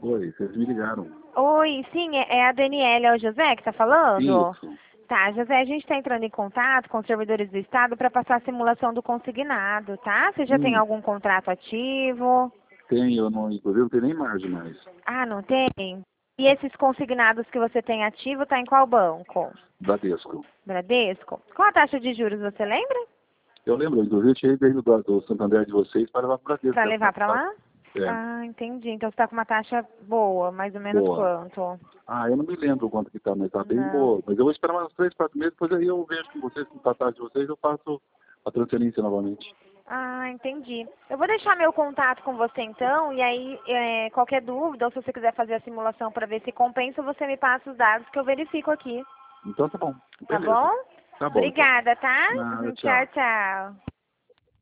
Oi, vocês me ligaram. Oi, sim, é a Daniela, é o José que tá falando? Isso. Tá, José, a gente está entrando em contato com os servidores do Estado para passar a simulação do consignado, tá? Você já tem Hum, algum contrato ativo? eu não, inclusive não tenho nem margem mais. Ah, não tem? E esses consignados que você tem ativo tá em qual banco? Bradesco. Bradesco? Qual a taxa de juros, você lembra? Eu lembro, inclusive eu tirei desde do Santander de vocês para levar para o Bradesco. Para levar para lá? É, Ah, entendi. Então você tá com uma taxa boa, mais ou menos boa. quanto? Ah, eu não me lembro quanto que tá, mas tá bem Não. boa. Mas eu vou esperar mais uns 3, 4 meses, depois aí eu vejo com vocês, com o taxa de vocês, eu faço a transferência novamente. Ah, entendi. Eu vou deixar meu contato com você então, e aí qualquer dúvida, ou se você quiser fazer a simulação para ver se compensa, você me passa os dados que eu verifico aqui. Então tá bom. Tá Beleza. bom? Tá bom, então. Obrigada, tá? Nada, Tchau, tchau. tchau.